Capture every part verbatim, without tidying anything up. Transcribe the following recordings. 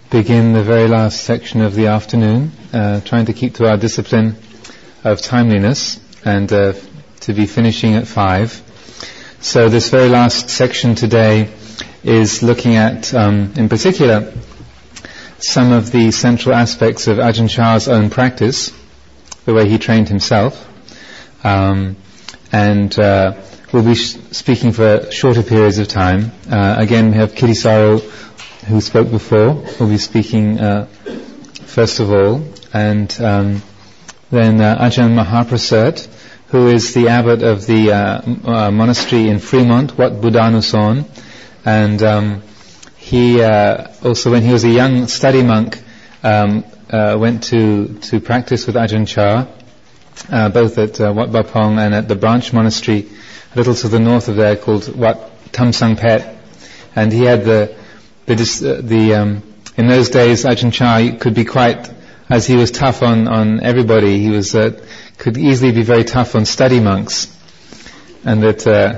begin the very last section of the afternoon, uh, trying to keep to our discipline of timeliness and uh, to be finishing at five. So this very last section today is looking at, um, in particular, some of the central aspects of Ajahn Chah's own practice, the way he trained himself. Um, and uh, we'll be sh- speaking for shorter periods of time. Uh, again, we have Kirisaro, who spoke before, will be speaking uh, first of all, and um, then uh, Ajahn Mahaprasad, who is the abbot of the uh, m- uh, monastery in Fremont, Wat Buddhanuson, and um, he uh, also, when he was a young study monk, um, uh, went to to practice with Ajahn Chah, uh, both at uh, Wat Bapong and at the branch monastery a little to the north of there called Wat Tham Sang Phet, and he had the The, uh, the um, in those days, Ajahn Chah could be quite, as he was tough on, on everybody, he was uh, could easily be very tough on study monks, and that uh,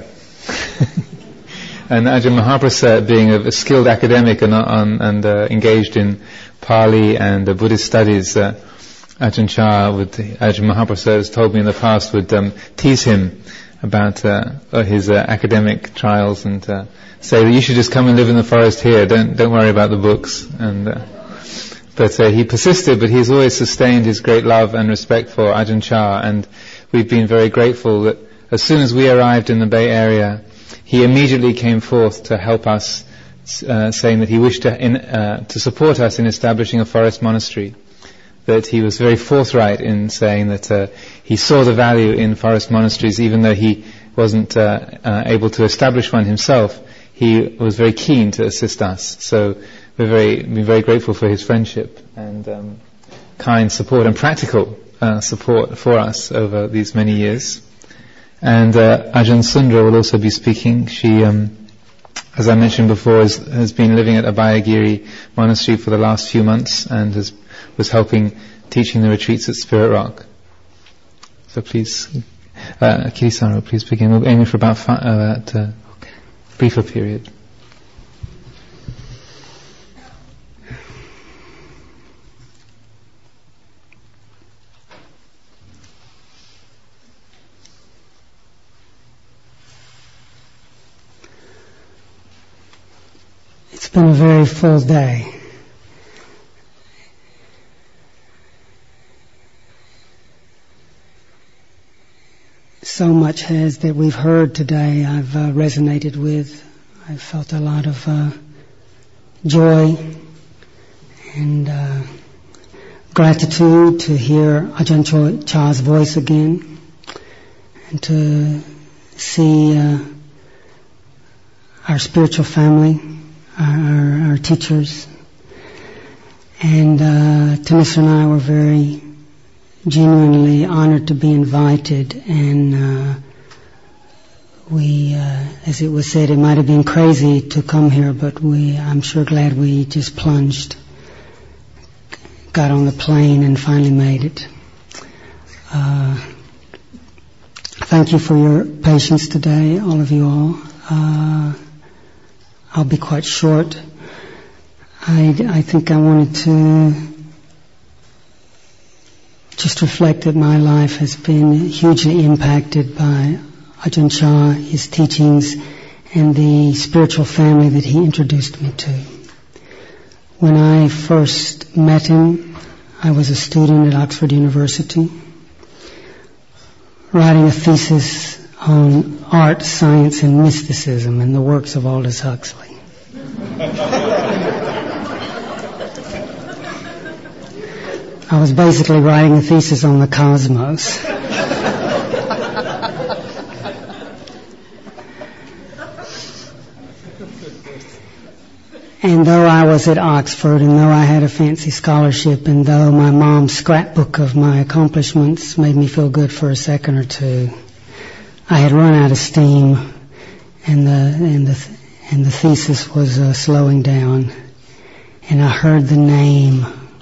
and Ajahn Mahaprasad, being a, a skilled academic and, on, and uh, engaged in Pali and uh, Buddhist studies, uh, Ajahn Chah, would, Ajahn Mahaprasad has told me in the past, would um, tease him about uh, his uh, academic trials and uh, say that you should just come and live in the forest here. Don't don't worry about the books. And uh, but uh, he persisted. But he's always sustained his great love and respect for Ajahn Chah, and we've been very grateful that as soon as we arrived in the Bay Area, he immediately came forth to help us, uh, saying that he wished to in, uh, to support us in establishing a forest monastery. That he was very forthright in saying that uh, he saw the value in forest monasteries, even though he wasn't uh, uh, able to establish one himself. He was very keen to assist us. So we're very we're very grateful for his friendship and um, kind support and practical uh, support for us over these many years. And uh, Ajahn Sundra will also be speaking. She, um, as I mentioned before, is, has been living at Abhayagiri Monastery for the last few months and has was helping teaching the retreats at Spirit Rock. So please, uh, Kirisaro, please begin. We're aiming for about five, uh, that uh, briefer period. It's been a very full day. So much has that we've heard today I've uh, resonated with. I've felt a lot of uh, joy and uh, gratitude to hear Ajahn Chah's voice again and to see uh, our spiritual family, our, our, our teachers. And uh, Tanissa and I were very genuinely honored to be invited, and uh, we, uh, as it was said, it might have been crazy to come here, but we, I'm sure glad we just plunged, got on the plane and finally made it. Uh, thank you for your patience today, all of you all. Uh, I'll be quite short. I, I think I wanted to just reflect that my life has been hugely impacted by Ajahn Chah, his teachings, and the spiritual family that he introduced me to. When I first met him, I was a student at Oxford University, writing a thesis on art, science, and mysticism in the works of Aldous Huxley. I was basically writing a thesis on the cosmos. And though I was at Oxford, and though I had a fancy scholarship, and though my mom's scrapbook of my accomplishments made me feel good for a second or two, I had run out of steam, and the and the and the thesis was uh, slowing down, and I heard the name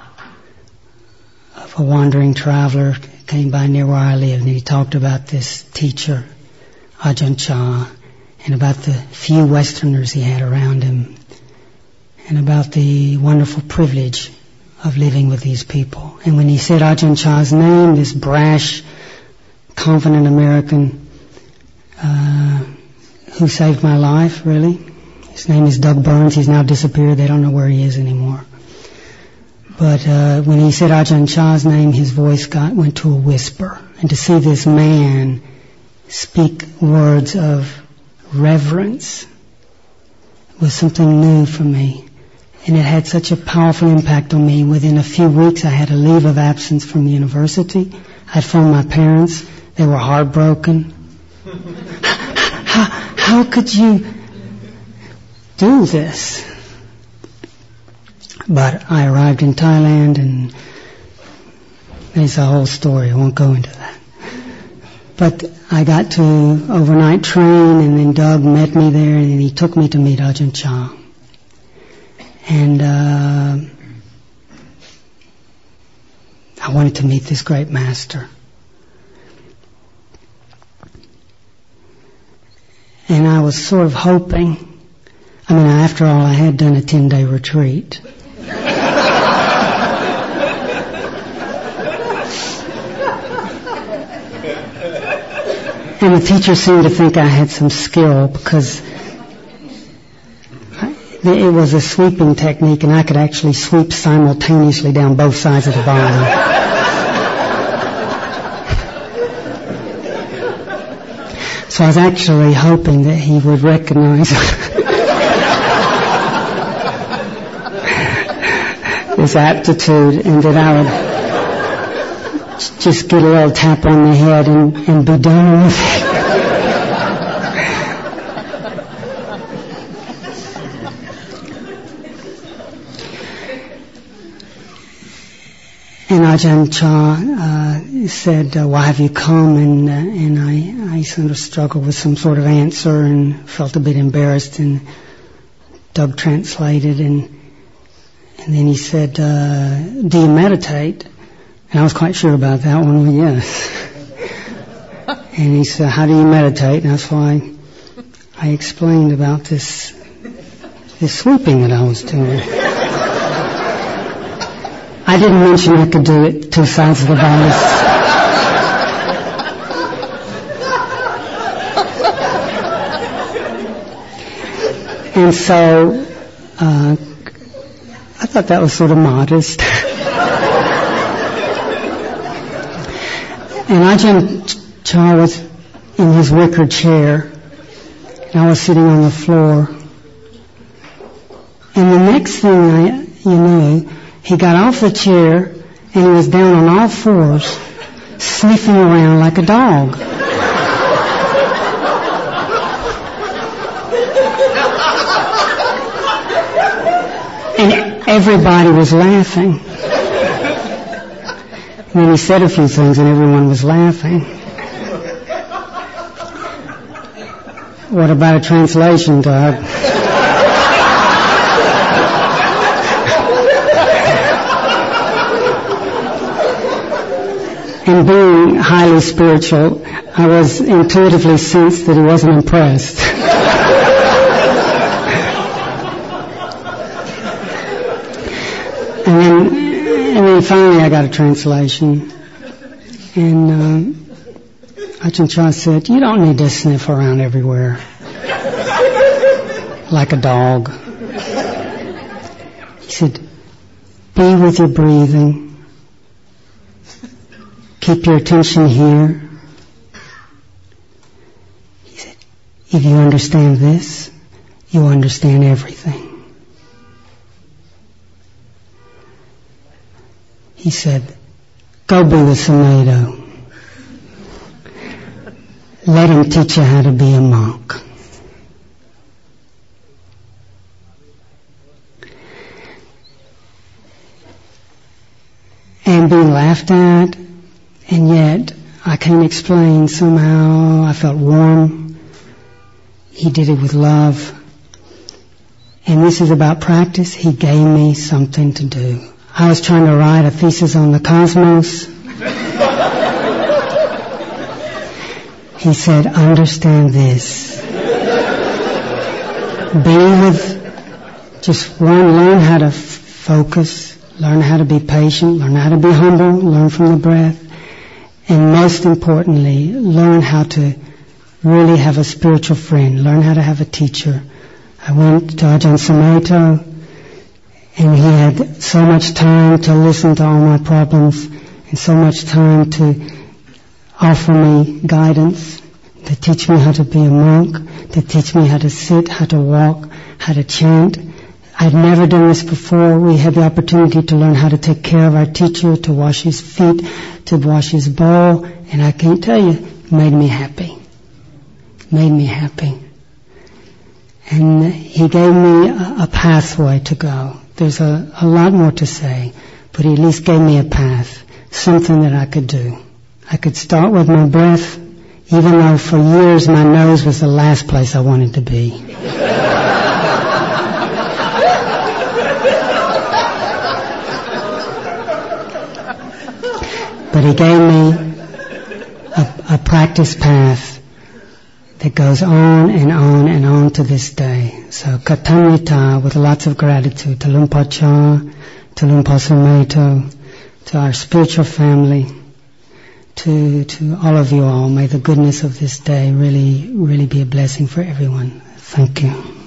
a wandering traveler came by near where I lived, and he talked about this teacher, Ajahn Chah, and about the few Westerners he had around him. and about the wonderful privilege of living with these people. And when he said Ajahn Chah's name, this brash, confident American uh, who saved my life, really. His name is Doug Burns. He's now disappeared. They don't know where he is anymore. But uh, when he said Ajahn Chah's name, his voice got went to a whisper. And to see this man speak words of reverence was something new for me. And it had such a powerful impact on me. Within a few weeks, I had a leave of absence from university. I phoned my parents. They were heartbroken. how, how could you do this? But I arrived in Thailand, and there's a whole story. I won't go into that. But I got to overnight train, and then Doug met me there, and he took me to meet Ajahn Chah. And uh, I wanted to meet this great master. And I was sort of hoping, I mean, after all, I had done a ten-day retreat. And the teacher seemed to think I had some skill because it was a sweeping technique, and I could actually sweep simultaneously down both sides of the body. So I was actually hoping that he would recognize this aptitude, and that I would just get a little tap on the head and, and be done with it. And Ajahn Chah uh, said, uh, why have you come? And, uh, and I, I sort of struggled with some sort of answer and felt a bit embarrassed, and Doug translated, and, and then he said, uh, do you meditate? And I was quite sure about that one. Well, yes. And he said, how do you meditate? And that's why I explained about this, this sweeping that I was doing. I didn't mention I could do it two sides of the body. And so uh, I thought that was sort of modest. And Ajahn Chah was in his wicker chair, and I was sitting on the floor. And the next thing I, you know, he got off the chair, and he was down on all fours, sniffing around like a dog. And everybody was laughing. And then he said a few things, and everyone was laughing. What about a translation, Doug? And being highly spiritual, I was intuitively sensed that he wasn't impressed. and then, and then finally I got a translation. And um, Ajahn Chah said, you don't need to sniff around everywhere like a dog. He said, be with your breathing. Keep your attention here. He said, if you understand this, you understand everything. He said, go be with Sumedho. Let him teach you how to be a monk. And being laughed at, and yet I can't explain, somehow I felt warm. He did it with love. And this is about practice. He gave me something to do. I was trying to write a thesis on the cosmos. He said, understand this. Be with just one, learn how to f- focus, learn how to be patient, learn how to be humble, learn from the breath, and most importantly, learn how to really have a spiritual friend, learn how to have a teacher. I went to Ajahn Sumedho, and he had so much time to listen to all my problems, and so much time to offer me guidance, to teach me how to be a monk, to teach me how to sit, how to walk, how to chant. I'd never done this before. We had the opportunity to learn how to take care of our teacher, to wash his feet, to wash his bowl, and I can't tell you, it made me happy. It made me happy. And he gave me a, a pathway to go. There's a, a lot more to say, but he at least gave me a path, something that I could do. I could start with my breath, even though for years my nose was the last place I wanted to be. But he gave me a, a practice path that goes on and on and on to this day. So Katamrita, with lots of gratitude to Luang Por Chah, to Luang Por Sumedho, to our spiritual family, to to all of you all. May the goodness of this day really, really be a blessing for everyone. Thank you.